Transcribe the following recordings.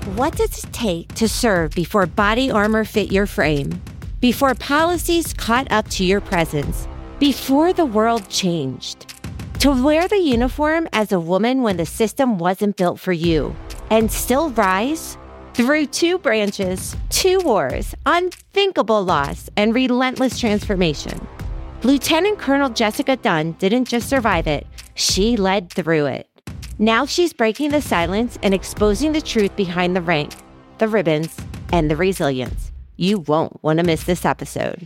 What does it take to serve before body armor fit your frame? Before policies caught up to your presence? Before the world changed? To wear the uniform as a woman when the system wasn't built for you and still rise? Through 2 branches, 2 wars, unthinkable loss, and relentless transformation. Lieutenant Colonel Jessica Dunn didn't just survive it, she led through it. Now she's breaking the silence and exposing the truth behind the rank, the ribbons, and the resilience. You won't want to miss this episode.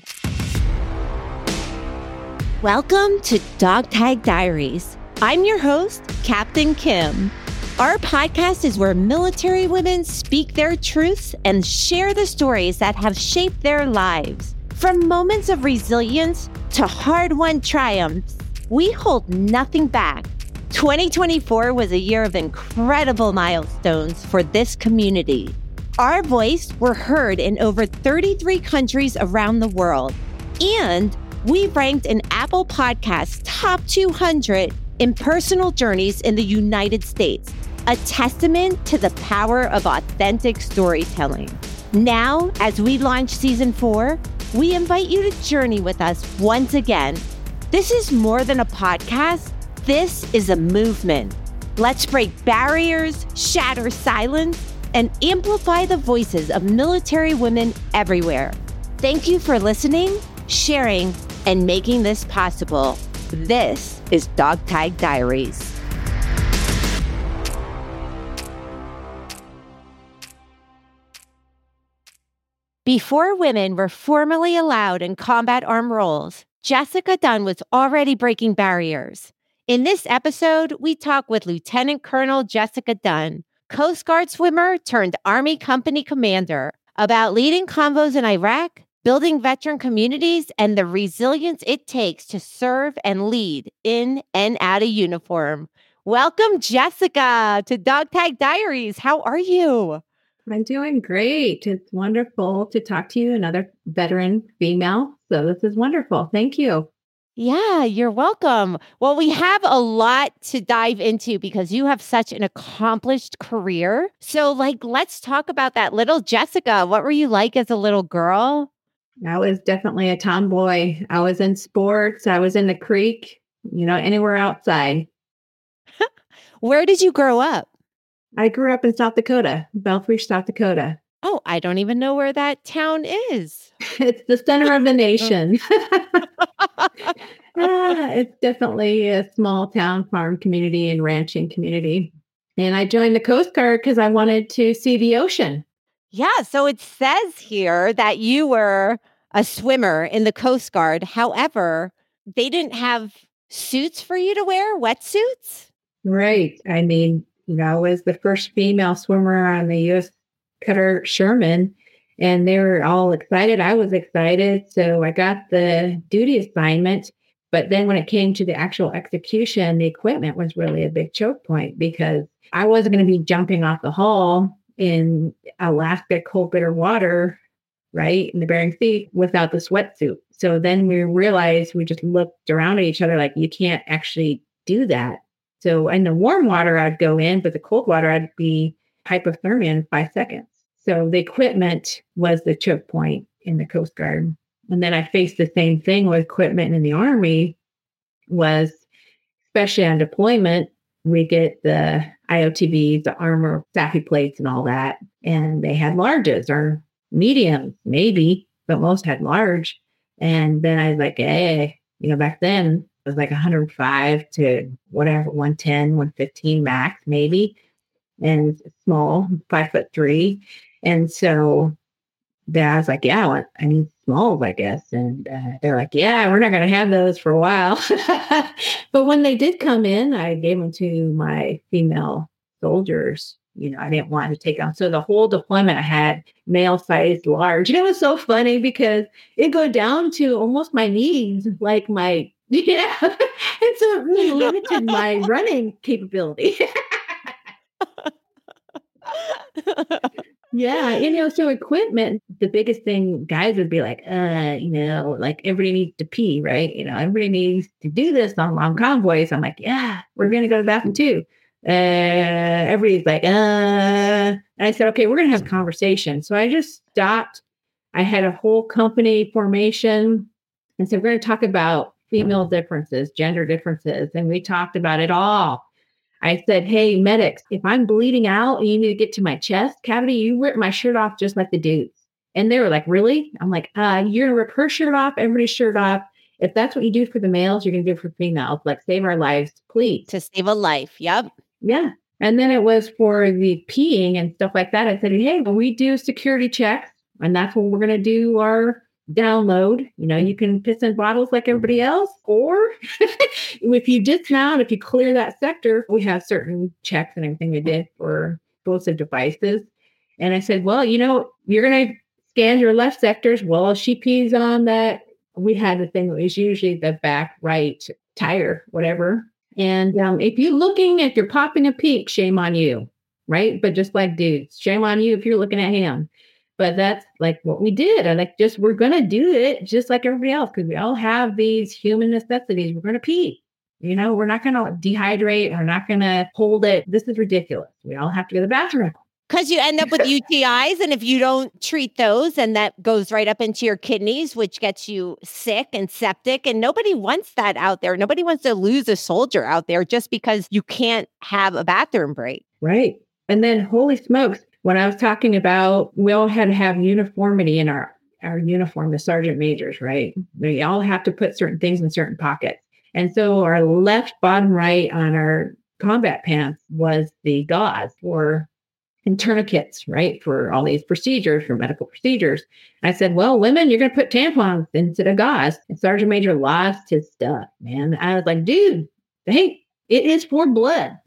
Welcome to Dog Tag Diaries. I'm your host, Captain Kim. Our podcast is where military women speak their truths and share the stories that have shaped their lives. From moments of resilience to hard-won triumphs, we hold nothing back. 2024 was a year of incredible milestones for this community. Our voice were heard in over 33 countries around the world, and we ranked in Apple Podcasts top 200 in personal journeys in the United States, a testament to the power of authentic storytelling. Now, as we launch season 4, we invite you to journey with us once again. This is more than a podcast. This is a movement. Let's break barriers, shatter silence, and amplify the voices of military women everywhere. Thank you for listening, sharing, and making this possible. This is Dog Tag Diaries. Before women were formally allowed in combat arm roles, Jessica Dunn was already breaking barriers. In this episode, we talk with Lieutenant Colonel Jessica Dunn, Coast Guard swimmer turned Army Company commander, about leading convos in Iraq, building veteran communities, and the resilience it takes to serve and lead in and out of uniform. Welcome, Jessica, to Dog Tag Diaries. How are you? I'm doing great. It's wonderful to talk to you, another veteran female. So this is wonderful. Thank you. Yeah, you're welcome. Well, we have a lot to dive into because you have such an accomplished career. So, let's talk about that little Jessica. What were you like as a little girl? I was definitely a tomboy. I was in sports. I was in the creek, anywhere outside. Where did you grow up? I grew up in South Dakota, Belfry, South Dakota. Oh, I don't even know where that town is. It's the center of the nation. It's definitely a small town farm community and ranching community. And I joined the Coast Guard because I wanted to see the ocean. Yeah, so it says here that you were a swimmer in the Coast Guard. However, they didn't have suits for you to wear, wetsuits? Right. I mean, I was the first female swimmer on the U.S. Cutter Sherman, and they were all excited. I was excited. So I got the duty assignment. But then when it came to the actual execution, the equipment was really a big choke point because I wasn't going to be jumping off the hull in Alaska cold, bitter water, right, in the Bering Sea without the sweatsuit. So then we realized, we just looked around at each other like, you can't actually do that. So in the warm water, I'd go in, but the cold water, I'd be hypothermia in 5 seconds. So the equipment was the choke point in the Coast Guard. And then I faced the same thing with equipment in the Army was, especially on deployment, we get the IOTVs, the armor, SAFI plates and all that. And they had larges or mediums, maybe, but most had large. And then I was like, hey, back then it was like 105 to whatever, 110, 115 max, maybe. And small, 5'3". And so I was like, yeah, I need smalls, I guess. And they're like, yeah, we're not going to have those for a while. But when they did come in, I gave them to my female soldiers. I didn't want to take them. So the whole deployment I had male sized large. It was so funny because it go down to almost my knees, like my, and so it really limited my running capability. Yeah, so equipment, the biggest thing guys would be like, like everybody needs to pee, right? Everybody needs to do this on long convoys. I'm like, yeah, we're going to go to the bathroom too. Everybody's like, And I said, okay, we're going to have a conversation. So I just stopped. I had a whole company formation and said, we're going to talk about female differences, gender differences. And we talked about it all. I said, hey, medics, if I'm bleeding out and you need to get to my chest cavity, you rip my shirt off just like the dudes. And they were like, really? I'm like, you're going to rip her shirt off, everybody's shirt off. If that's what you do for the males, you're going to do it for females. Like, save our lives, please. To save a life. Yep. Yeah. And then it was for the peeing and stuff like that. I said, hey, when we do security checks, and that's when we're going to do our download, you can piss in bottles like everybody else, or if you dismount, if you clear that sector, we have certain checks and everything we did for explosive devices. And I said, well, you're going to scan your left sectors. Well, if she pees on that, we had the thing that was usually the back right tire, whatever. And if you're popping a peek, shame on you, right? But just like dudes, shame on you if you're looking at him. But that's like what we did. We're going to do it just like everybody else, because we all have these human necessities. We're going to pee. We're not going to dehydrate. We're not going to hold it. This is ridiculous. We all have to go to the bathroom. Because you end up with UTIs, and if you don't treat those, and that goes right up into your kidneys, which gets you sick and septic. And nobody wants that out there. Nobody wants to lose a soldier out there just because you can't have a bathroom break. Right. And then, holy smokes, when I was talking about, we all had to have uniformity in our uniform, the sergeant majors, right? We all have to put certain things in certain pockets. And so our left bottom right on our combat pants was the gauze and tourniquets, right? For all these procedures, for medical procedures. And I said, well, women, you're going to put tampons instead of gauze. And Sergeant Major lost his stuff, man. I was like, dude, hey, it is for blood.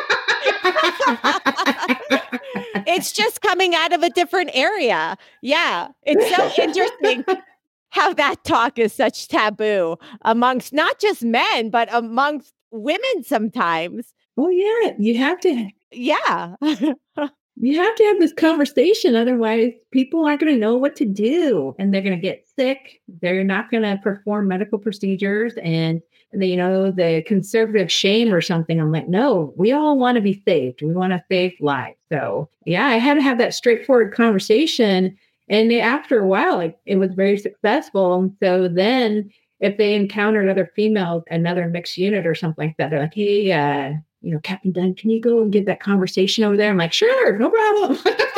It's just coming out of a different area. Yeah. It's so interesting how that talk is such taboo amongst not just men, but amongst women sometimes. Oh, yeah. You have to. Yeah. You have to have this conversation. Otherwise, people aren't going to know what to do, and they're going to get sick. They're not going to perform medical procedures, and the conservative shame or something. I'm like, no, we all want to be saved. We want to save lives. So yeah, I had to have that straightforward conversation. And after a while, it was very successful. And so then if they encountered other females, another mixed unit or something like that, they're like, hey, Captain Dunn, can you go and get that conversation over there? I'm like, sure, no problem.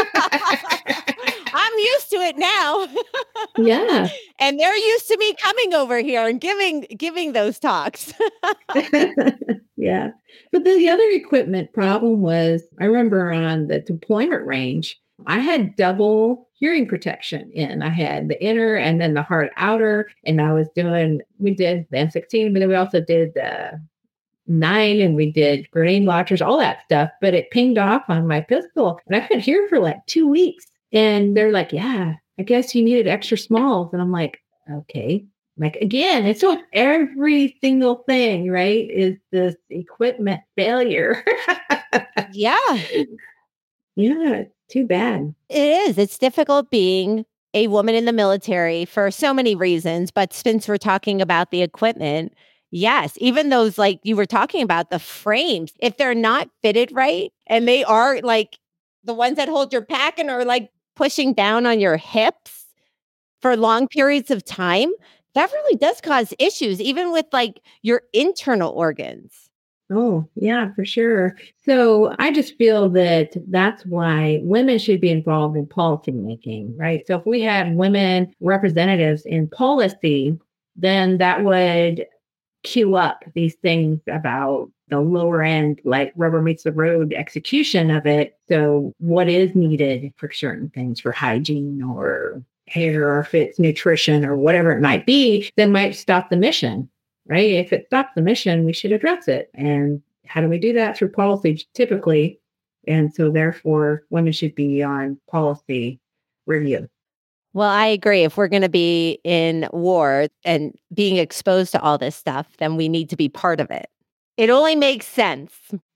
I'm used to it now. Yeah. And they're used to me coming over here and giving those talks. Yeah. But the other equipment problem was, I remember on the deployment range, I had double hearing protection in. I had the inner and then the hard outer. And we did the M16, but then we also did the 9, and we did grenade launchers, all that stuff. But it pinged off on my pistol, and I couldn't hear for like 2 weeks. And they're like, yeah, I guess you needed extra smalls. And I'm like, okay. Like, again, it's on every single thing, right? Is this equipment failure? Yeah. Yeah, too bad. It is. It's difficult being a woman in the military for so many reasons. But since we're talking about the equipment, yes, even those, like you were talking about, the frames, if they're not fitted right, and they are like the ones that hold your pack and are like pushing down on your hips for long periods of time, that really does cause issues, even with like your internal organs. Oh, yeah, for sure. So I just feel that that's why women should be involved in policy making, right? So if we had women representatives in policy, then that would queue up these things about the lower end, like rubber meets the road execution of it. So what is needed for certain things, for hygiene or hair, or if it's nutrition or whatever it might be, that might stop the mission, right? If it stops the mission, we should address it. And how do we do that? Through policy, typically. And so therefore, women should be on policy review. Well, I agree. If we're going to be in war and being exposed to all this stuff, then we need to be part of it. It only makes sense.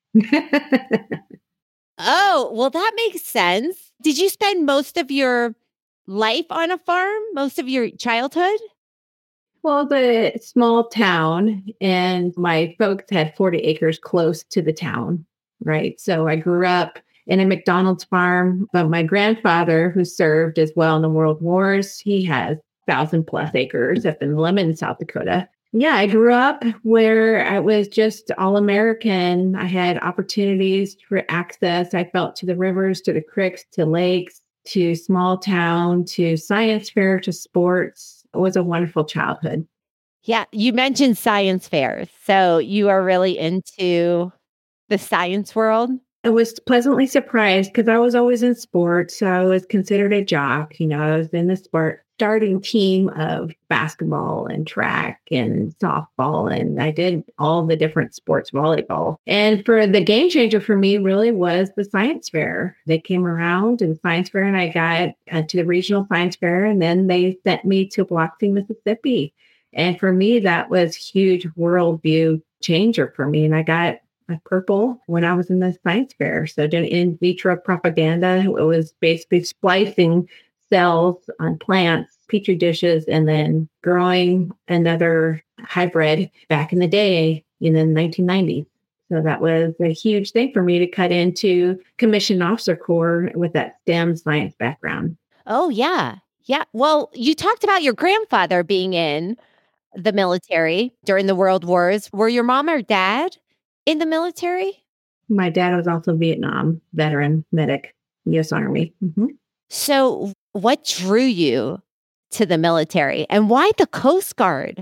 Oh, well, that makes sense. Did you spend most of your life on a farm, most of your childhood? Well, the small town, and my folks had 40 acres close to the town. right? So I grew up in a McDonald's farm, but my grandfather, who served as well in the World Wars, he has 1,000+ acres up in Lemon, South Dakota. Yeah, I grew up where I was just all American. I had opportunities for access. I felt to the rivers, to the creeks, to lakes, to small town, to science fair, to sports. It was a wonderful childhood. Yeah, you mentioned science fairs. So you are really into the science world? I was pleasantly surprised because I was always in sports. So I was considered a jock. I was in the starting team of basketball and track and softball, and I did all the different sports, volleyball. And for the game changer for me really was the science fair. They came around in science fair, and I got to the regional science fair, and then they sent me to Biloxi, Mississippi. And for me, that was huge worldview changer for me. And I got a purple when I was in the science fair. So doing in vitro propaganda, it was basically splicing cells on plants, petri dishes, and then growing another hybrid back in the day in the 1990s. So that was a huge thing for me to cut into commissioned officer corps with that STEM science background. Oh, yeah. Yeah. Well, you talked about your grandfather being in the military during the World Wars. Were your mom or dad in the military? My dad was also a Vietnam veteran medic, U.S. Army. So, what drew you to the military and why the Coast Guard?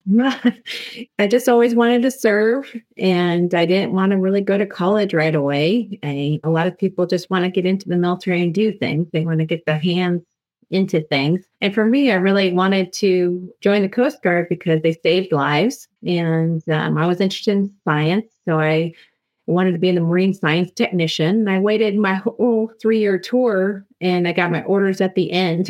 I just always wanted to serve, and I didn't want to really go to college right away. A lot of people just want to get into the military and do things. They want to get their hands into things. And for me, I really wanted to join the Coast Guard because they saved lives. And I was interested in science. So I wanted to be in the marine science technician. I waited my whole 3-year tour and I got my orders at the end.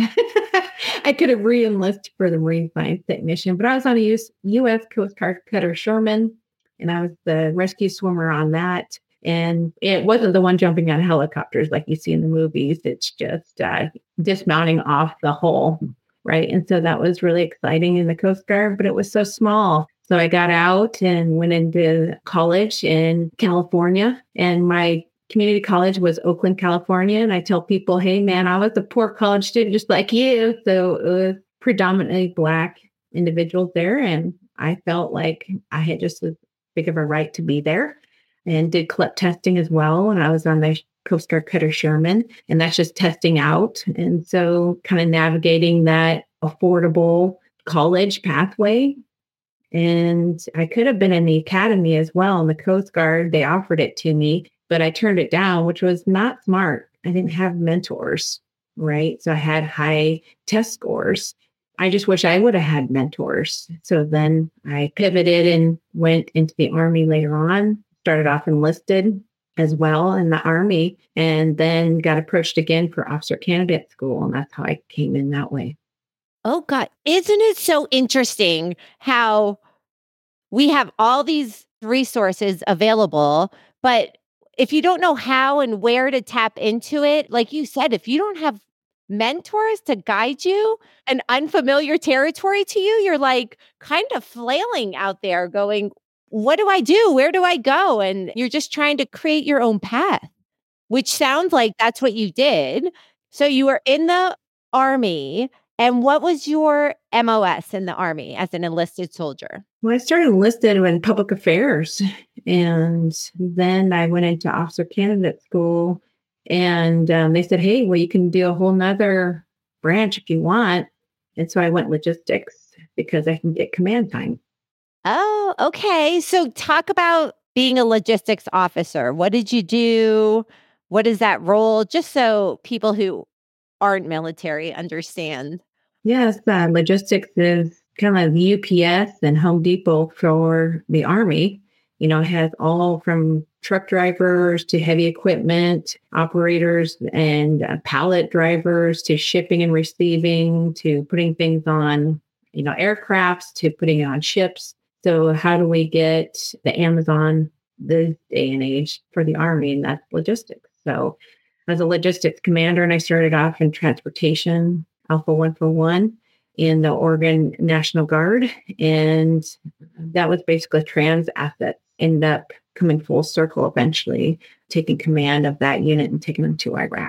I could have re-enlisted for the marine science technician, but I was on a U.S. Coast Guard cutter Sherman, and I was the rescue swimmer on that. And it wasn't the one jumping on helicopters like you see in the movies. It's just dismounting off the hull, right? And so that was really exciting in the Coast Guard, but it was so small. So I got out and went into college in California, and my community college was Oakland, California. And I tell people, hey, man, I was a poor college student just like you. So it was predominantly Black individuals there. And I felt like I had just as big of a right to be there, and did CLEP testing as well. And I was on the Coast Guard cutter Sherman, and that's just testing out. And so kind of navigating that affordable college pathway. And I could have been in the academy as well in the Coast Guard. They offered it to me, but I turned it down, which was not smart. I didn't have mentors, right? So I had high test scores. I just wish I would have had mentors. So then I pivoted and went into the Army later on, started off enlisted as well in the Army, and then got approached again for officer candidate school. And that's how I came in that way. Oh, God. Isn't it so interesting how we have all these resources available, but if you don't know how and where to tap into it, like you said, if you don't have mentors to guide you, an unfamiliar territory to you, you're like kind of flailing out there going, what do I do? Where do I go? And you're just trying to create your own path, which sounds like that's what you did. So you were in the Army. And what was your MOS in the Army as an enlisted soldier? Well, I started enlisted in public affairs, and then I went into officer candidate school, and they said, hey, well, you can do a whole nother branch if you want. And so I went logistics because I can get command time. Oh, okay. So talk about being a logistics officer. What did you do? What is that role? Just so people who aren't military understand. Yes, logistics is kind of like UPS and Home Depot for the Army. It has all from truck drivers to heavy equipment operators and pallet drivers to shipping and receiving to putting things on, aircrafts to putting it on ships. So how do we get the Amazon this day and age for the Army? And that's logistics. So I was a logistics commander, and I started off in transportation, Alpha 141 in the Oregon National Guard. And that was basically trans assets. Ended up coming full circle eventually. taking command of that unit and taking them to Iraq.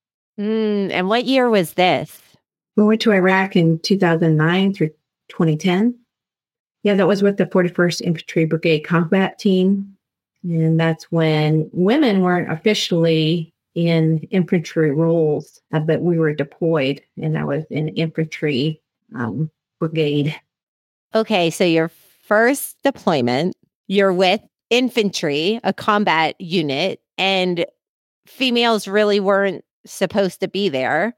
And what year was this? We went to Iraq in 2009 through 2010. Yeah, that was with the 41st Infantry Brigade Combat Team. And that's when women weren't officially in infantry roles, but we were deployed, and I was in infantry brigade. Okay, so your first deployment, you're with infantry, a combat unit, and females really weren't supposed to be there.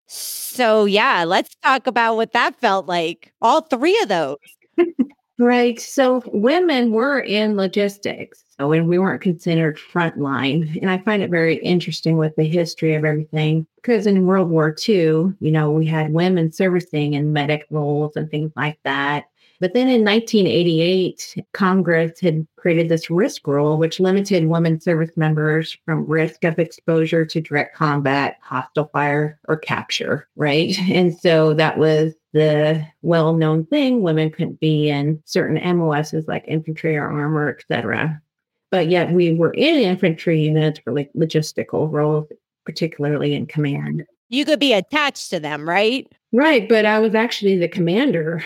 So, yeah, let's talk about what that felt like. All three of those. Right. So women were in logistics, and we weren't considered frontline. And I find it very interesting with the history of everything, because in World War II, we had women servicing in medic roles and things like that. But then in 1988, Congress had created this risk rule, which limited women service members from risk of exposure to direct combat, hostile fire, or capture, right? And so that was the well-known thing. Women couldn't be in certain MOSs like infantry or armor, et cetera. But yet we were in infantry units for like logistical roles, particularly in command. You could be attached to them, right? Right. But I was actually the commander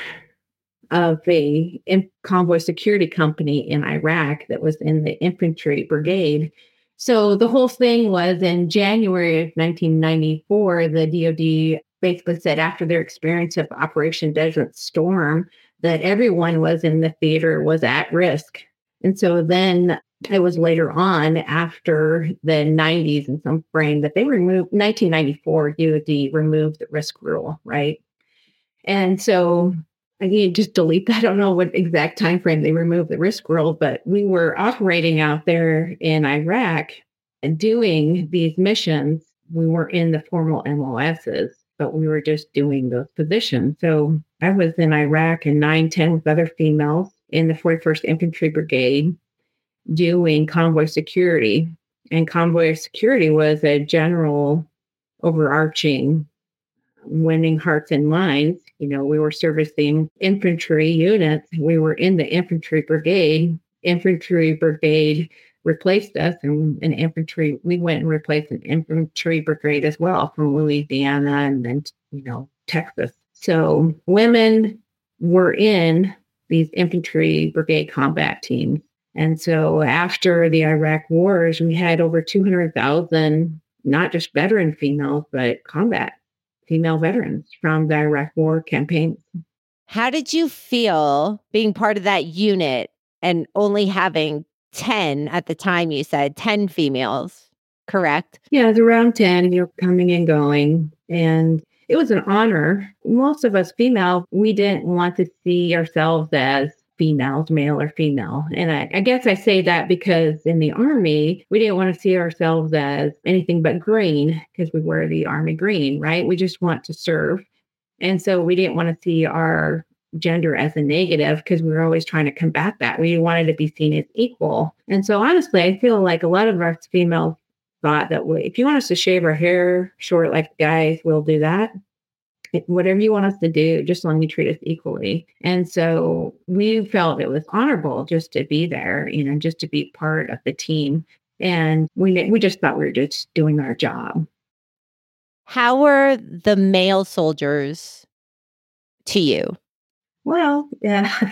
of a convoy security company in Iraq that was in the infantry brigade. So the whole thing was in January of 1994, the DoD basically said after their experience of Operation Desert Storm that everyone was in the theater was at risk. And so then it was later on after the 90s in some frame that they removed, 1994, DoD removed the risk rule, right? And so I need to just delete that. I don't know what exact time frame they removed the risk rule, but we were operating out there in Iraq and doing these missions. We were in the formal MOSs, but we were just doing those positions. So I was in Iraq in 9-10 with other females in the 41st Infantry Brigade doing convoy security. And convoy security was a general overarching winning hearts and minds. We were servicing infantry units. We were in the infantry brigade. Infantry brigade replaced us, and we went and replaced an infantry brigade as well from Louisiana and then, Texas. So women were in these infantry brigade combat teams. And so after the Iraq wars, we had over 200,000, not just veteran females, but combat female veterans from the Iraq War campaign. How did you feel being part of that unit and only having 10 at the time? You said 10 females, correct? Yeah, it was around 10. You're coming and going. And it was an honor. Most of us female, we didn't want to see ourselves as females, male or female. And I guess I say that because in the Army, we didn't want to see ourselves as anything but green because we wear the Army green, right? We just want to serve. And so we didn't want to see our gender as a negative because we were always trying to combat that. We wanted to be seen as equal. And so honestly, I feel like a lot of us females thought that if you want us to shave our hair short like guys, we'll do that. Whatever you want us to do, just as long as you treat us equally. And so we felt it was honorable just to be there, just to be part of the team. And we just thought we were just doing our job. How were the male soldiers to you? Well, yeah,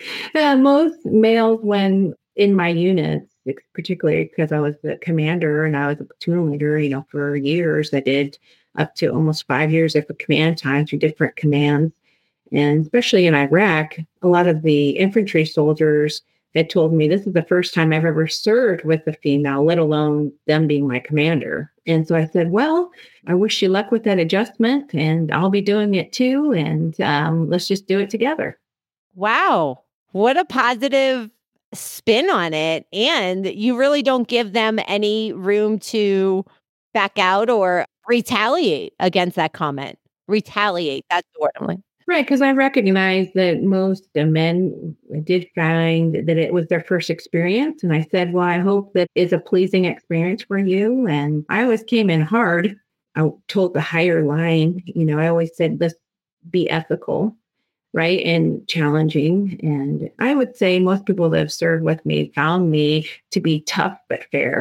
most males when in my units, particularly because I was the commander and I was a platoon leader, for years, I did up to almost 5 years of command time through different commands. And especially in Iraq, a lot of the infantry soldiers had told me this is the first time I've ever served with a female, let alone them being my commander. And so I said, well, I wish you luck with that adjustment, and I'll be doing it too. And let's just do it together. Wow. What a positive spin on it. And you really don't give them any room to back out or retaliate against that comment. Retaliate. That's the word I'm like. Right, because I recognize that most men did find that it was their first experience. And I said, well, I hope that is a pleasing experience for you. And I always came in hard. I told the higher line, I always said, let's be ethical, right, and challenging. And I would say most people that have served with me found me to be tough but fair.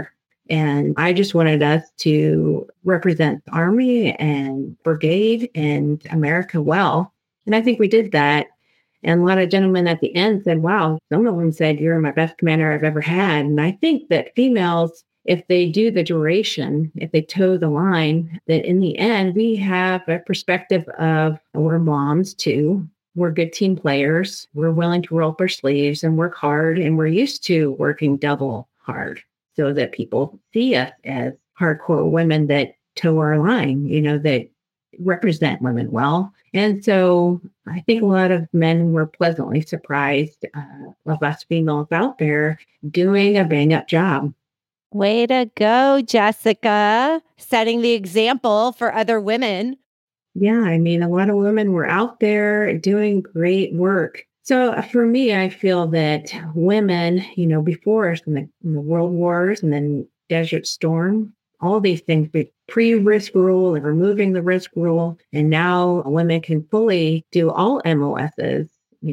And I just wanted us to represent the Army and Brigade and America well. And I think we did that. And a lot of gentlemen at the end said, wow, some of them said, you're my best commander I've ever had. And I think that females, if they do the duration, if they toe the line, that in the end, we have a perspective of we're moms too. We're good team players. We're willing to roll up our sleeves and work hard. And we're used to working double hard so that people see us as hardcore women that toe our line, that represent women well. And so I think a lot of men were pleasantly surprised of us females out there doing a bang up job. Way to go, Jessica, setting the example for other women. Yeah, I mean, a lot of women were out there doing great work. So for me, I feel that women, before us in the world wars and then Desert Storm, all these things, pre-risk rule and removing the risk rule. And now women can fully do all MOSs.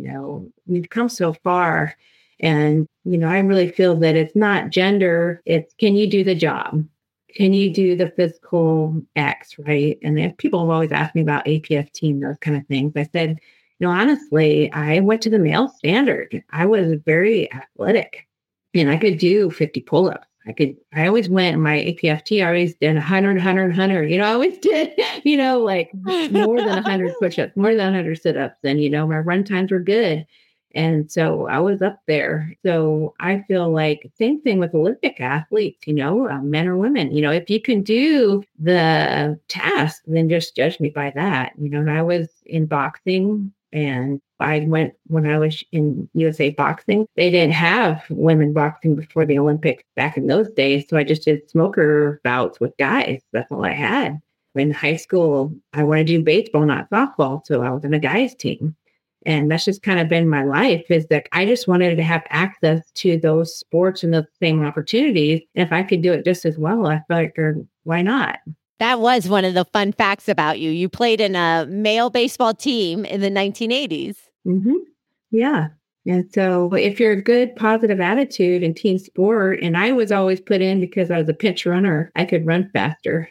We've come so far. And, I really feel that it's not gender, it's can you do the job? Can you do the physical X, right? And if people have always asked me about APF team, those kind of things, I said, honestly, I went to the male standard. I was very athletic and I could do 50 pull-ups. I always went in my APFT, I always did 100, 100, 100. I always did, like more than 100 push-ups, more than 100 sit-ups. And, my run times were good. And so I was up there. So I feel like same thing with Olympic athletes, men or women, if you can do the task, then just judge me by that. And I was in boxing and when I was in USA boxing, they didn't have women boxing before the Olympics back in those days. So I just did smoker bouts with guys. That's all I had. In high school, I wanted to do baseball, not softball. So I was on a guys team. And that's just kind of been my life, is that I just wanted to have access to those sports and the same opportunities. And if I could do it just as well, I felt like, why not? That was one of the fun facts about you. You played in a male baseball team in the 1980s. Mm-hmm. Yeah. And so if you're a good, positive attitude in team sport, and I was always put in because I was a pinch runner, I could run faster.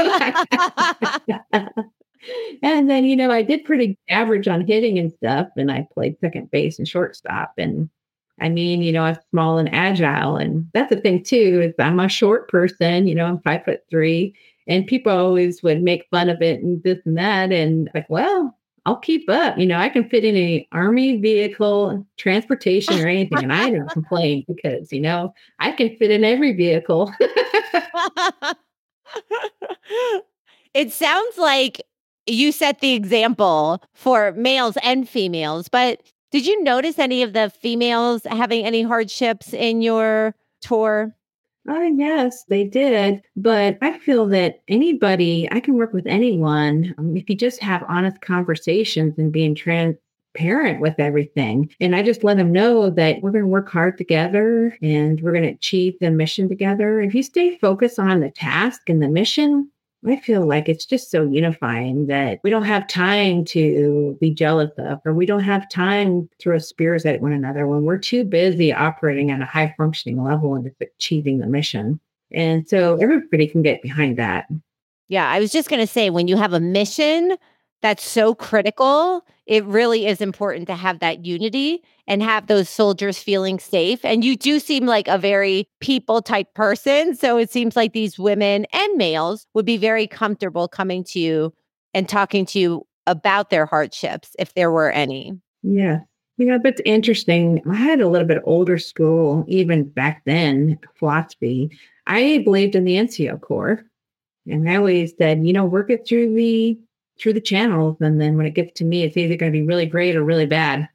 And then, I did pretty average on hitting and stuff. And I played second base and shortstop. And I mean, I'm small and agile. And that's the thing too, is I'm a short person, I'm 5'3", and people always would make fun of it and this and that. And like, well, I'll keep up. I can fit in a Army vehicle, transportation or anything. And I don't complain because, I can fit in every vehicle. It sounds like you set the example for males and females, but did you notice any of the females having any hardships in your tour? Yes, they did. But I feel that I can work with anyone if you just have honest conversations and being transparent with everything. And I just let them know that we're going to work hard together and we're going to achieve the mission together. If you stay focused on the task and the mission, I feel like it's just so unifying that we don't have time to be jealous of, or we don't have time to throw spears at one another when we're too busy operating at a high functioning level and achieving the mission. And so everybody can get behind that. Yeah, I was just going to say, when you have a mission that's so critical, it really is important to have that unity and have those soldiers feeling safe. And you do seem like a very people type person. So it seems like these women and males would be very comfortable coming to you and talking to you about their hardships, if there were any. Yeah. But it's interesting. I had a little bit older school, even back then, philosophy. I believed in the NCO Corps. And I always said, work it through the channels. And then when it gets to me, it's either going to be really great or really bad.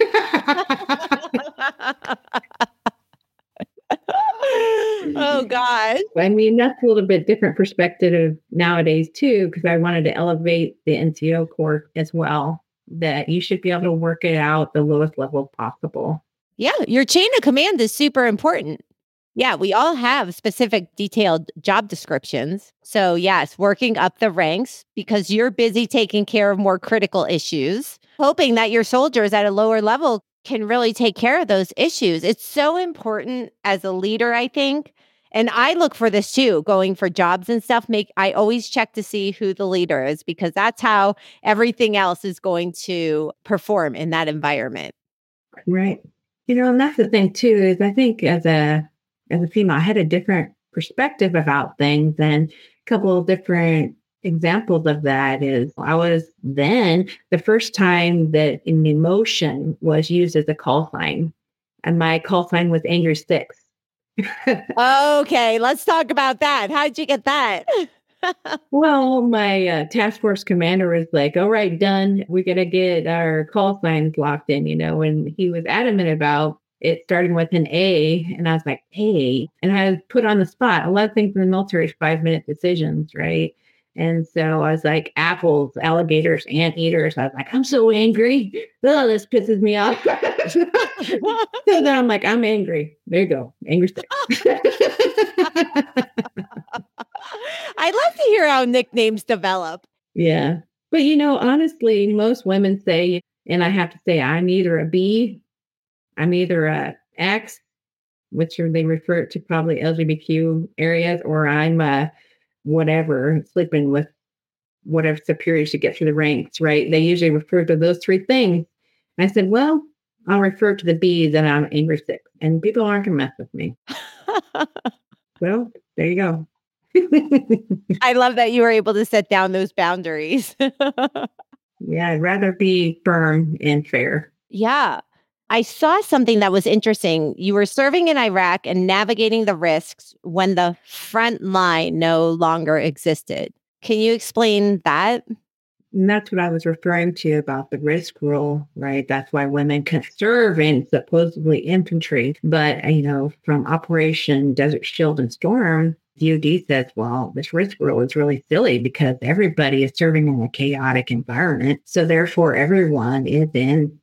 Oh, God. I mean, that's a little bit different perspective nowadays, too, because I wanted to elevate the NCO Corps as well, that you should be able to work it out the lowest level possible. Yeah, your chain of command is super important. Yeah, we all have specific detailed job descriptions. So yes, working up the ranks because you're busy taking care of more critical issues, hoping that your soldiers at a lower level can really take care of those issues. It's so important as a leader, I think, And I look for this too, going for jobs and stuff. I always check to see who the leader is because that's how everything else is going to perform in that environment. Right. And that's the thing too, is I think as a female, I had a different perspective about things, and a couple of different examples of that is I was then the first time that an emotion was used as a call sign, and my call sign was angry 6. Okay, let's talk about that. How'd you get that? Well, my task force commander was like, all right, done. We're going to get our call signs locked in, and he was adamant about it starting with an A. And I was like, A. And I was put on the spot. A lot of things in the military is 5-minute decisions, right? And so I was like, apples, alligators, anteaters. I was like, I'm so angry. Oh, this pisses me off. So then I'm like, I'm angry. There you go. Angry 6. I love to hear how nicknames develop. Yeah. But honestly, most women say, and I have to say, I'm either a B, I'm either a X, they refer to probably LGBTQ areas, or I'm a whatever, sleeping with whatever superiors to get through the ranks, right? They usually refer to those 3 things. I said, well, I'll refer to the B's and I'm angry 6, and people aren't going to mess with me. Well, there you go. I love that you were able to set down those boundaries. Yeah, I'd rather be firm and fair. Yeah. I saw something that was interesting. You were serving in Iraq and navigating the risks when the front line no longer existed. Can you explain that? And that's what I was referring to about the risk rule, right? That's why women can serve in supposedly infantry. But, from Operation Desert Shield and Storm, DoD says, well, this risk rule is really silly because everybody is serving in a chaotic environment. So therefore, everyone is in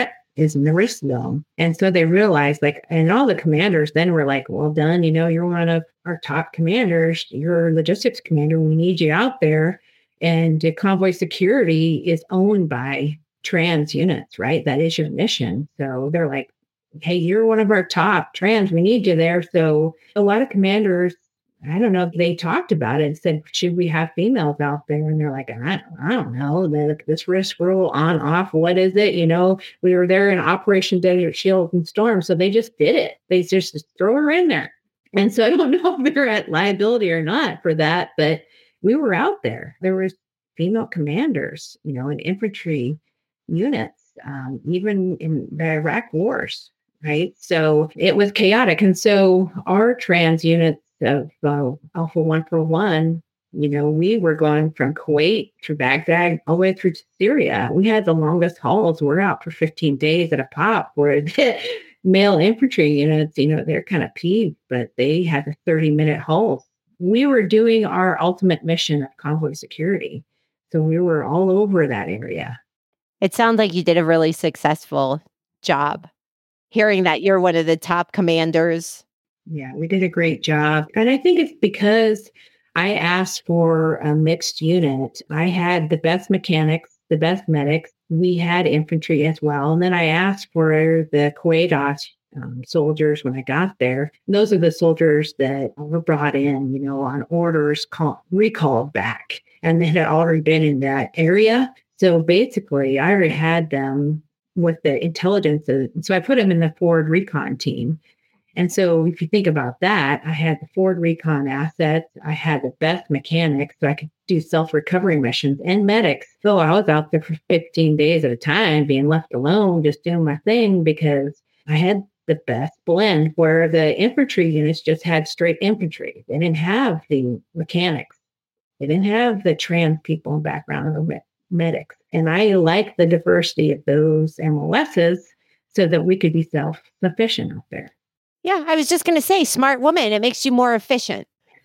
the risk zone. And so they realized, and all the commanders then were like, well done, you're one of our top commanders, you're a logistics commander, we need you out there. And the convoy security is owned by trans units, right? That is your mission. So they're like, hey, you're one of our top trans, we need you there. So a lot of commanders, I don't know if they talked about it and said, should we have females out there? And they're like, I don't know. This risk rule on, off, what is it? We were there in Operation Desert Shield and Storm. So they just did it. They just throw her in there. And so I don't know if they're at liability or not for that, but we were out there. There was female commanders, in infantry units, even in the Iraq wars, right? So it was chaotic. And so our trans units of Alpha 141, we were going from Kuwait to Baghdad all the way through to Syria. We had the longest hauls. We're out for 15 days at a pop, where the male infantry units, they're kind of peeved, but they had a 30-minute haul. We were doing our ultimate mission of convoy security. So we were all over that area. It sounds like you did a really successful job. Hearing that you're one of the top commanders. Yeah, we did a great job. And I think it's because I asked for a mixed unit. I had the best mechanics, the best medics. We had infantry as well. And then I asked for the Kuwait soldiers when I got there. Those are the soldiers that were brought in, on orders, recalled back. And they had already been in that area. So basically, I already had them with the intelligence. So I put them in the forward recon team. And so if you think about that, I had the forward recon assets. I had the best mechanics, so I could do self-recovery missions and medics. So I was out there for 15 days at a time, being left alone, just doing my thing, because I had the best blend, where the infantry units just had straight infantry. They didn't have the mechanics. They didn't have the trans people in background of the medics. And I like the diversity of those MOSs so that we could be self-sufficient out there. Yeah, I was just going to say, smart woman, it makes you more efficient.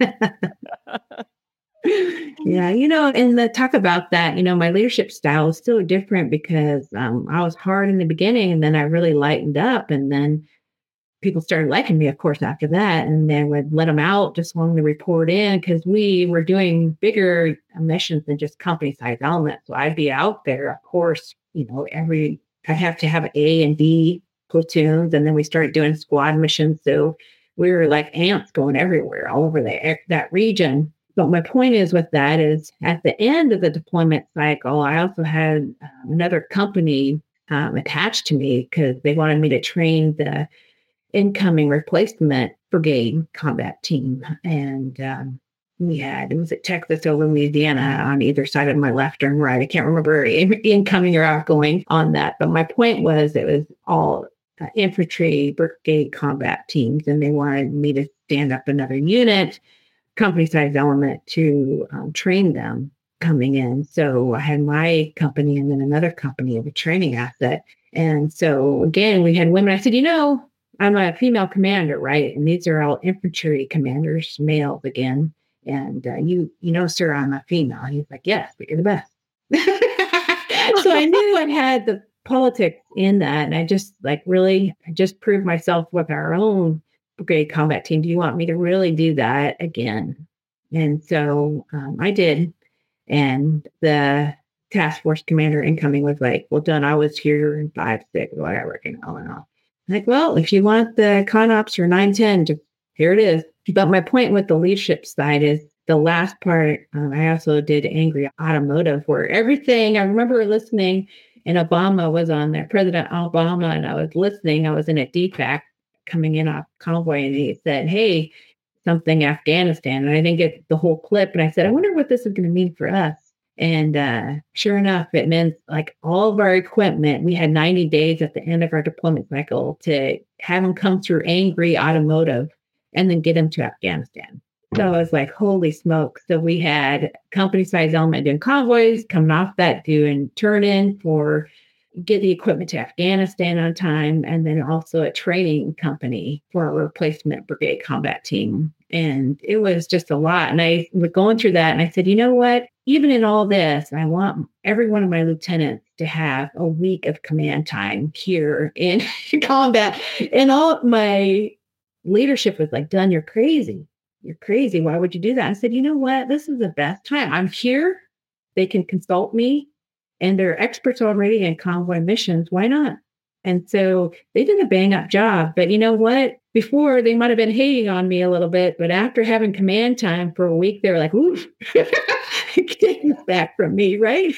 Yeah, and the talk about that, my leadership style is still different because I was hard in the beginning, and then I really lightened up, and then people started liking me, of course, after that, and then would let them out just along the report in, because we were doing bigger missions than just company size elements. So I'd be out there, of course, I have to have A and B platoons, and then we started doing squad missions. So we were like ants going everywhere, all over that region. But my point is with that is at the end of the deployment cycle, I also had another company attached to me because they wanted me to train the incoming replacement brigade combat team. And it was at Texas or Louisiana on either side of my left or right. I can't remember incoming or outgoing on that. But my point was it was all infantry brigade combat teams, and they wanted me to stand up another unit, company size element to train them coming in. So I had my company and then another company of a training asset. And so again, we had women. I said, I'm a female commander, right? And these are all infantry commanders, males again. And sir, I'm a female. And he's like, yes, but you're the best. So I knew I had the politics in that. And I just proved myself with our own brigade combat team. Do you want me to really do that again? And so I did. And the task force commander incoming was like, well done. I was here in 5, 6, whatever, all in all. Like, well, if you want the con ops or 910, here it is. But my point with the leadership side is the last part. I also did Angry Automotive, where everything, I remember listening, and Obama was on there, President Obama, and I was listening. I was in a DPAC coming in off convoy, and he said, hey, something Afghanistan. And I didn't get the whole clip. And I said, I wonder what this is going to mean for us. And sure enough, it meant like all of our equipment, we had 90 days at the end of our deployment cycle to have them come through Angry Automotive and then get them to Afghanistan. So I was like, holy smoke. So we had company size element doing convoys, coming off that, doing turn in for get the equipment to Afghanistan on time, and then also a training company for a replacement brigade combat team. And it was just a lot. And I was going through that, and I said, you know what? Even in all this, I want every one of my lieutenants to have a week of command time here in combat. And all my leadership was like, Dunn, you're crazy. You're crazy. Why would you do that? I said, you know what? This is the best time. I'm here. They can consult me. And they're experts already in convoy missions. Why not? And so they did a bang up job. But you know what? Before they might have been hating on me a little bit, but after having command time for a week, they were like, ooh, taking this back from me, right?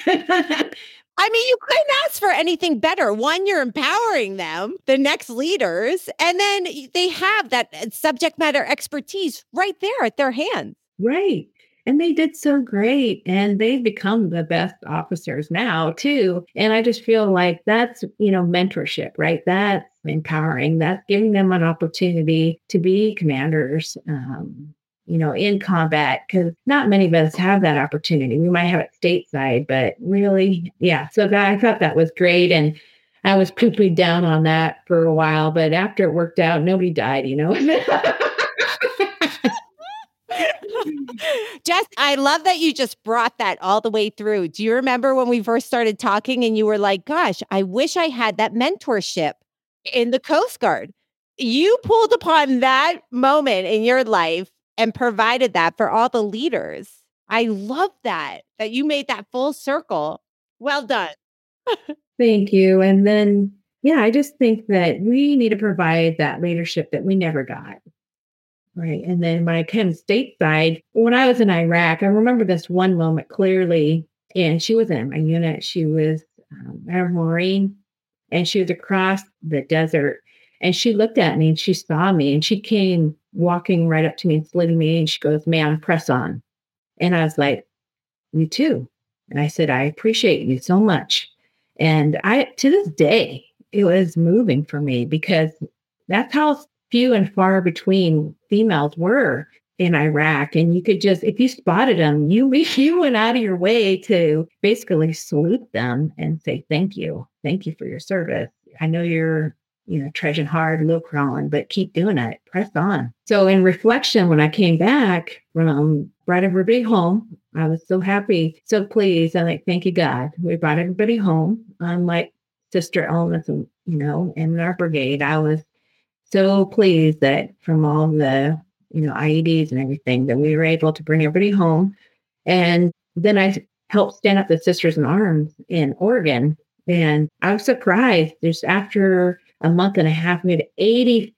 I mean, you couldn't ask for anything better. One, you're empowering them, the next leaders, and then they have that subject matter expertise right there at their hands. Right. And they did so great, and they've become the best officers now too. And I just feel like that's, mentorship, right? That's empowering, that's giving them an opportunity to be commanders, in combat, because not many of us have that opportunity. We might have it stateside, but really, yeah. So I thought that was great. And I was poo-pooed down on that for a while, but after it worked out, nobody died, Jess, I love that you just brought that all the way through. Do you remember when we first started talking and you were like, gosh, I wish I had that mentorship in the Coast Guard? You pulled upon that moment in your life and provided that for all the leaders. I love that you made that full circle. Well done. Thank you. And then, I just think that we need to provide that leadership that we never got. Right. And then when I came stateside, when I was in Iraq, I remember this one moment clearly. And she was in my unit. She was a Marine, and she was across the desert. And she looked at me and she saw me, and she came walking right up to me and saluted me. And she goes, "Ma'am, press on." And I was like, "You too." And I said, "I appreciate you so much." And to this day, it was moving for me, because that's how few and far between females were in Iraq. And you could just, if you spotted them, you went out of your way to basically salute them and say, thank you for your service. I know you're, trudging hard, low crawling, but keep doing it, press on. So in reflection, when I came back from brought everybody home, I was so happy, so pleased. I'm like, thank you, God. We brought everybody home. Unlike sister elements, in our brigade, I was so pleased that from all the, IEDs and everything, that we were able to bring everybody home. And then I helped stand up the Sisters in Arms in Oregon. And I was surprised, just after a month and a half, we had 80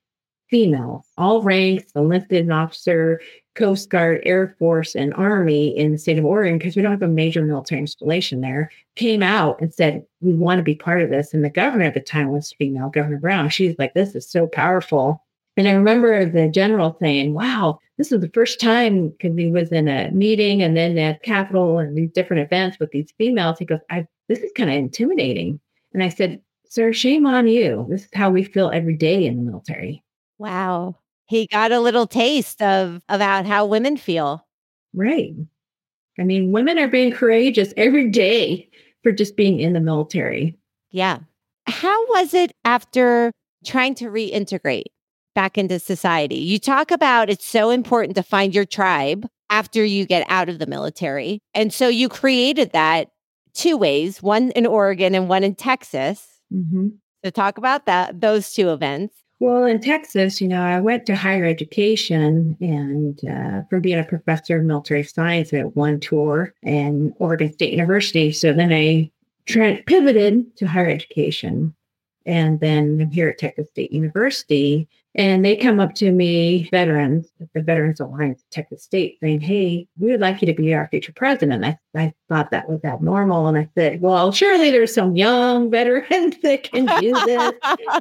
females, all ranks, enlisted officer, Coast Guard, Air Force, and Army in the state of Oregon, because we don't have a major military installation there, came out and said, we want to be part of this. And the governor at the time was female, Governor Brown. She's like, this is so powerful. And I remember the general saying, wow, this is the first time, because he was in a meeting and then at Capitol and these different events with these females. He goes, this is kind of intimidating. And I said, sir, shame on you. This is how we feel every day in the military. Wow. He got a little taste of about how women feel. Right. I mean, women are being courageous every day for just being in the military. Yeah. How was it after trying to reintegrate back into society? You talk about it's so important to find your tribe after you get out of the military. And so you created that two ways, one in Oregon and one in Texas. Mm-hmm. So talk about those two events. Well, in Texas, I went to higher education and from being a professor of military science at one tour and Oregon State University. So then I pivoted to higher education. And then I'm here at Texas State University. And they come up to me, veterans, the Veterans Alliance of Texas State, saying, hey, we would like you to be our future president. I thought that was abnormal. And I said, well, surely there's some young veterans that can do this.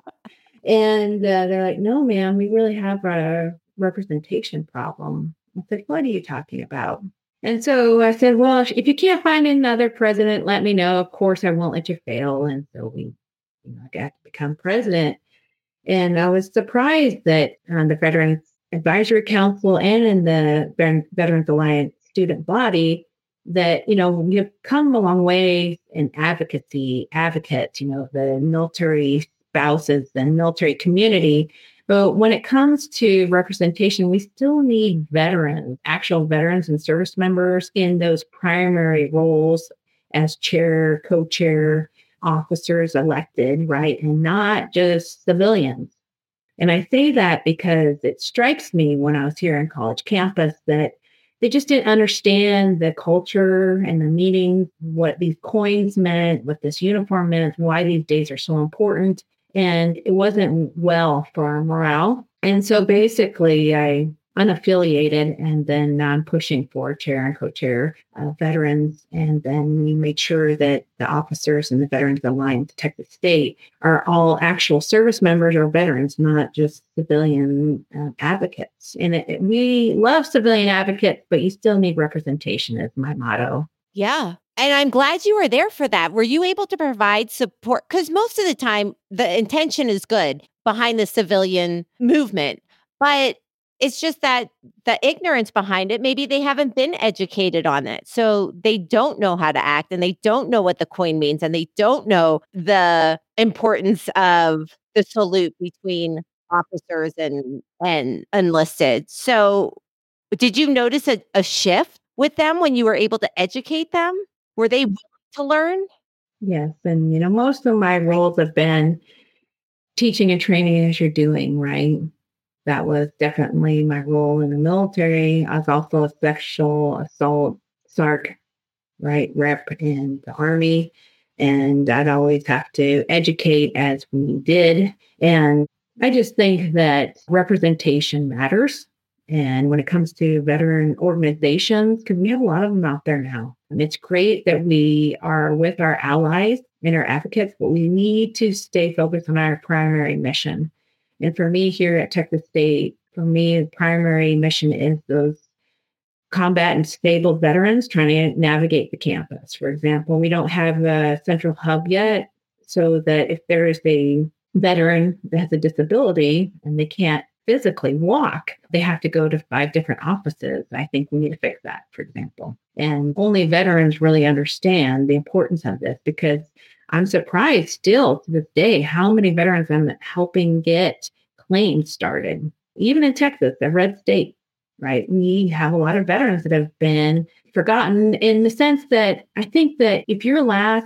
And they're like, no, ma'am, we really have a representation problem. I said, what are you talking about? And so I said, well, if you can't find another president, let me know. Of course, I won't let you fail. And so I got to become president. And I was surprised that on the Veterans Advisory Council and in the Veterans Alliance student body that, you've come a long way in advocates, the military spouses and military community. But when it comes to representation, we still need veterans, actual veterans and service members in those primary roles as chair, co-chair, officers elected, right? And not just civilians. And I say that because it strikes me when I was here on college campus that they just didn't understand the culture and the meaning, what these coins meant, what this uniform meant, why these days are so important. And it wasn't well for our morale. And so basically I unaffiliated and then now I'm pushing for chair and co-chair veterans. And then we made sure that the officers in the Veterans Alliance Texas State are all actual service members or veterans, not just civilian advocates. And we love civilian advocates, but you still need representation is my motto. Yeah. And I'm glad you were there for that. Were you able to provide support? Because most of the time, the intention is good behind the civilian movement, but it's just that the ignorance behind it, maybe they haven't been educated on it. So they don't know how to act and they don't know what the coin means and they don't know the importance of the salute between officers and enlisted. So did you notice a shift with them when you were able to educate them? Were they willing to learn? Yes. And, most of my roles have been teaching and training as you're doing, right? That was definitely my role in the military. I was also a sexual assault SARC, right, rep in the Army. And I'd always have to educate as we did. And I just think that representation matters. And when it comes to veteran organizations, because we have a lot of them out there now, and it's great that we are with our allies and our advocates, but we need to stay focused on our primary mission. And for me here at Texas State, the primary mission is those combat and stable veterans trying to navigate the campus. For example, we don't have a central hub yet, so that if there is a veteran that has a disability and they can't physically walk, they have to go to 5 different offices. I think we need to fix that, for example. And only veterans really understand the importance of this, because I'm surprised still to this day how many veterans I'm helping get claims started. Even in Texas, a red state, right? We have a lot of veterans that have been forgotten in the sense that I think that if your last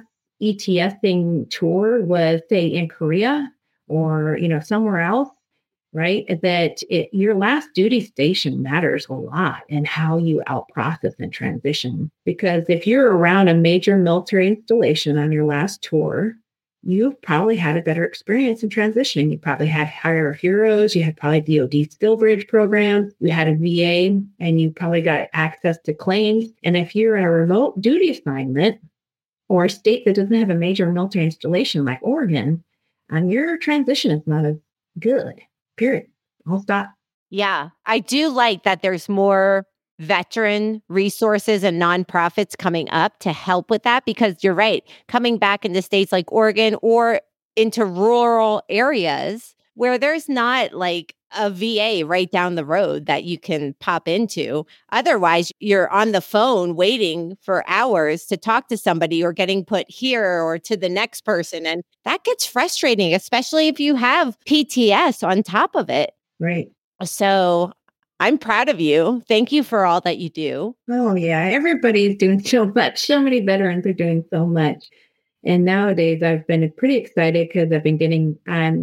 ETSing tour was, say, in Korea or, somewhere else, right? That your last duty station matters a lot in how you out-process and transition. Because if you're around a major military installation on your last tour, you probably had a better experience in transitioning. You probably had higher heroes. You had probably DOD skill bridge program. You had a VA, and you probably got access to claims. And if you're in a remote duty assignment or a state that doesn't have a major military installation like Oregon, your transition is not as good. Period. I'll stop. Yeah, I do like that there's more veteran resources and nonprofits coming up to help with that, because you're right. Coming back into states like Oregon or into rural areas where there's not like a VA right down the road that you can pop into. Otherwise, you're on the phone waiting for hours to talk to somebody or getting put here or to the next person. And that gets frustrating, especially if you have PTS on top of it. Right. So I'm proud of you. Thank you for all that you do. Oh, yeah. Everybody's doing so much. So many veterans are doing so much. And nowadays, I've been pretty excited because I've been getting,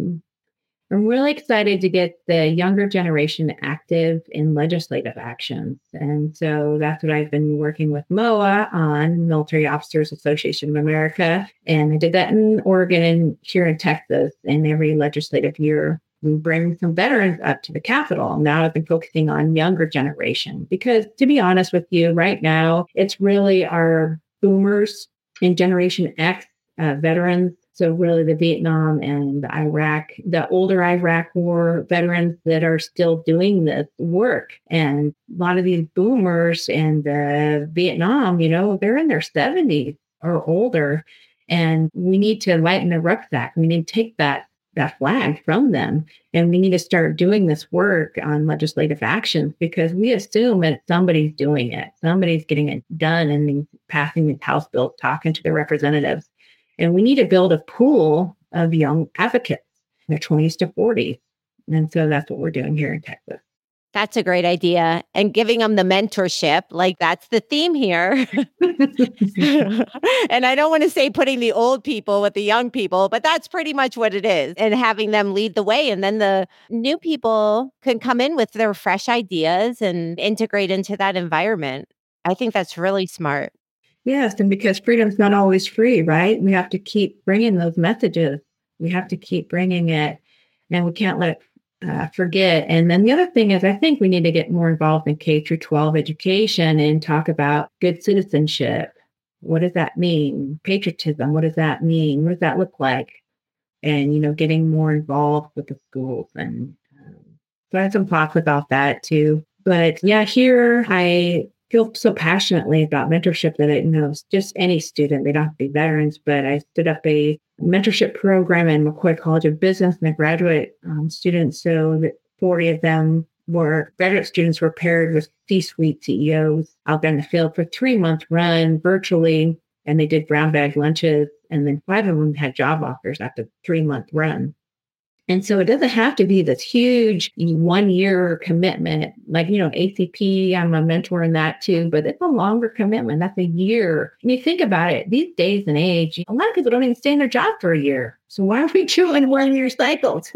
I'm really excited to get the younger generation active in legislative actions. And so that's what I've been working with MOA on, Military Officers Association of America. And I did that in Oregon and here in Texas. And every legislative year, we bring some veterans up to the Capitol. Now I've been focusing on younger generation because, to be honest with you, right now, it's really our boomers in Generation X veterans. So really the Vietnam and the Iraq, the older Iraq war veterans that are still doing this work. And a lot of these boomers and Vietnam, they're in their 70s or older. And we need to lighten the rucksack. We need to take that flag from them. And we need to start doing this work on legislative actions because we assume that somebody's doing it. Somebody's getting it done and passing these House bills, talking to their representatives. And we need to build a pool of young advocates in their 20s to 40s. And so that's what we're doing here in Texas. That's a great idea. And giving them the mentorship, like that's the theme here. And I don't want to say putting the old people with the young people, but that's pretty much what it is. And having them lead the way. And then the new people can come in with their fresh ideas and integrate into that environment. I think that's really smart. Yes, and because freedom's not always free, right? We have to keep bringing those messages. We have to keep bringing it, and we can't let it forget. And then the other thing is, I think we need to get more involved in K through 12 education and talk about good citizenship. What does that mean? Patriotism. What does that mean? What does that look like? And getting more involved with the schools. And so I had some thoughts about that too. But yeah, here I feel so passionately about mentorship that just any student, they don't have to be veterans, but I stood up a mentorship program in McCoy College of Business and the graduate students. So that 40 of them were graduate students were paired with C-suite CEOs out there in the field for a 3-month run virtually. And they did brown bag lunches. And then 5 of them had job offers after the 3-month run. And so it doesn't have to be this huge 1-year commitment. Like, ACP, I'm a mentor in that too, but it's a longer commitment. That's a year. And you think about it, these days and age, a lot of people don't even stay in their job for a year. So why are we doing 1-year cycles?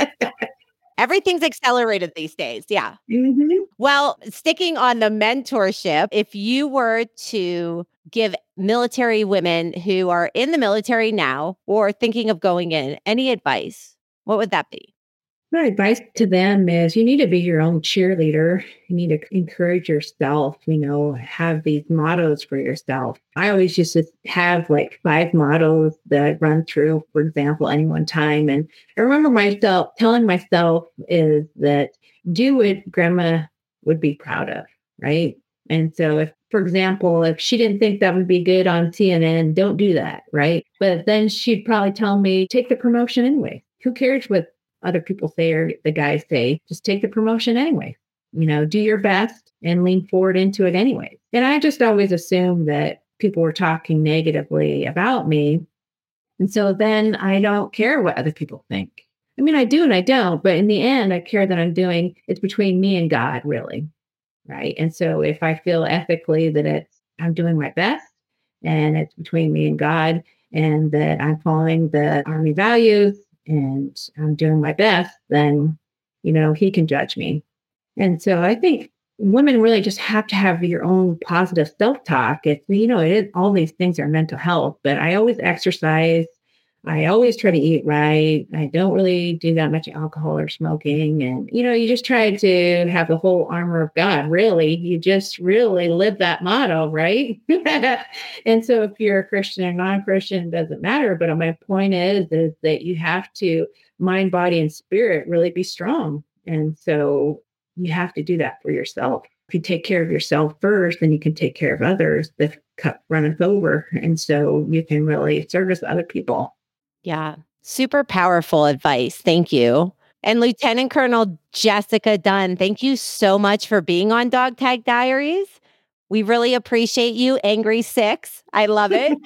Everything's accelerated these days. Yeah. Mm-hmm. Well, sticking on the mentorship, if you were to give military women who are in the military now or thinking of going in any advice, what would that be? My advice to them is you need to be your own cheerleader. You need to encourage yourself, have these mottos for yourself. I always used to have like 5 mottos that I run through, for example, any one time. And I remember telling myself is that do what grandma would be proud of, right? And so if, for example, if she didn't think that would be good on CNN, don't do that, right? But then she'd probably tell me, take the promotion anyway. Who cares what other people say or the guys say? Just take the promotion anyway. Do your best and lean forward into it anyway. And I just always assumed that people were talking negatively about me. And so then I don't care what other people think. I mean, I do and I don't, but in the end, I care that it's between me and God, really. Right. And so if I feel ethically that I'm doing my best and it's between me and God and that I'm following the Army values, and I'm doing my best, then, he can judge me. And so I think women really just have to have your own positive self-talk. It's, all these things are mental health, but I always exercise. I always try to eat right. I don't really do that much alcohol or smoking. And, you just try to have the whole armor of God, really. You just really live that motto, right? And so if you're a Christian or non-Christian, it doesn't matter. But my point is that you have to mind, body, and spirit really be strong. And so you have to do that for yourself. If you take care of yourself first, then you can take care of others. The cup runneth over. And so you can really service other people. Yeah. Super powerful advice. Thank you. And Lieutenant Colonel Jessica Dunn, thank you so much for being on Dog Tag Diaries. We really appreciate you, Angry Six. I love it.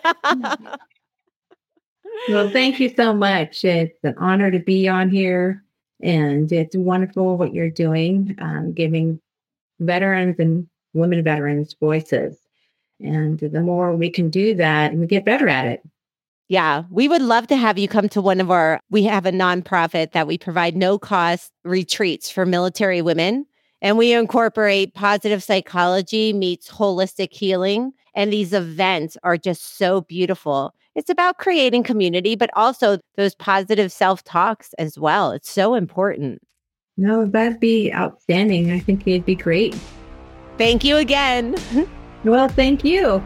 Well, thank you so much. It's an honor to be on here. And it's wonderful what you're doing, giving veterans and women veterans voices. And the more we can do that, we get better at it. Yeah, we would love to have you come to we have a nonprofit that we provide no-cost retreats for military women. And we incorporate positive psychology meets holistic healing. And these events are just so beautiful. It's about creating community, but also those positive self-talks as well. It's so important. No, that'd be outstanding. I think it'd be great. Thank you again. Well, thank you.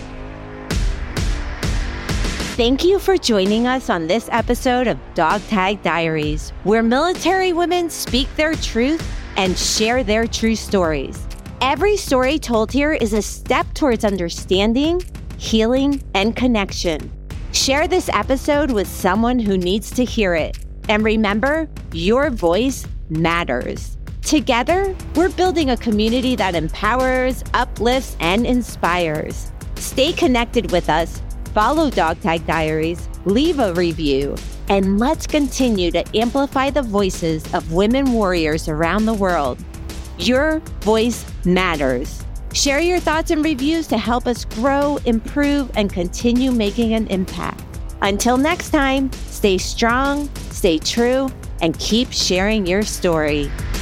Thank you for joining us on this episode of Dog Tag Diaries, where military women speak their truth and share their true stories. Every story told here is a step towards understanding, healing, and connection. Share this episode with someone who needs to hear it. And remember, your voice matters. Together, we're building a community that empowers, uplifts, and inspires. Stay connected with us. Follow Dog Tag Diaries, leave a review, and let's continue to amplify the voices of women warriors around the world. Your voice matters. Share your thoughts and reviews to help us grow, improve, and continue making an impact. Until next time, stay strong, stay true, and keep sharing your story.